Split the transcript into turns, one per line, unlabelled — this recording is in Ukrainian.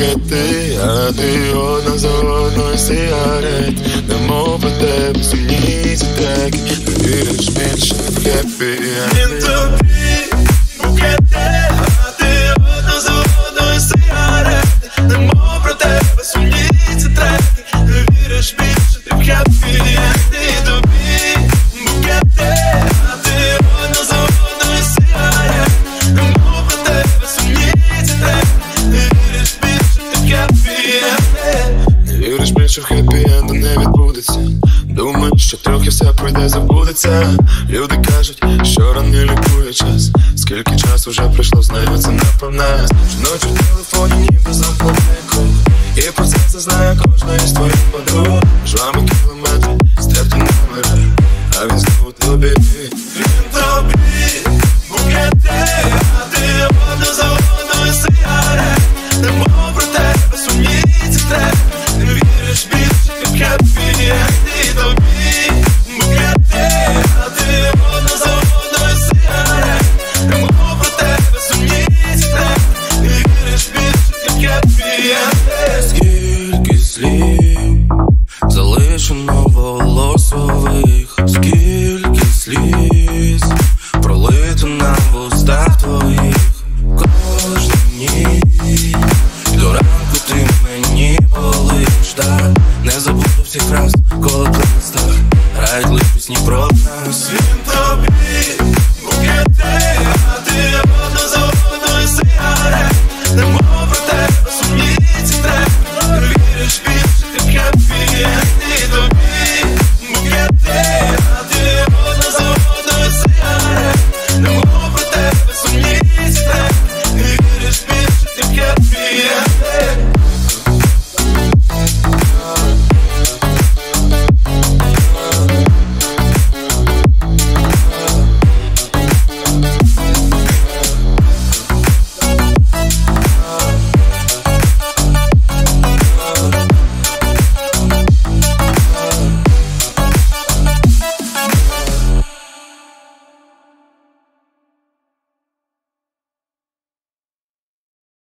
букети, а ти одна за одною сигарет. Немов про тебе сумні ці треки. Не віриш більше в хеппі енди. Тобі букети, а ти одна за одною сигарет. Немов про тебе сумні ці треки. Не віриш більше ти в хеппі енди. Тобі букети, а ти одна за одною сигарет. Немов про тебе сумні ці треки. Не віриш більше ти в хеппі енди. Не віриш більше в хеппі енду не відбудеться. Думаєш, що трохи все пройде, забудеться. Люди кажуть, що рани лікує час. Скільки часу вже пройшло, знаю, це напевне. Щоночі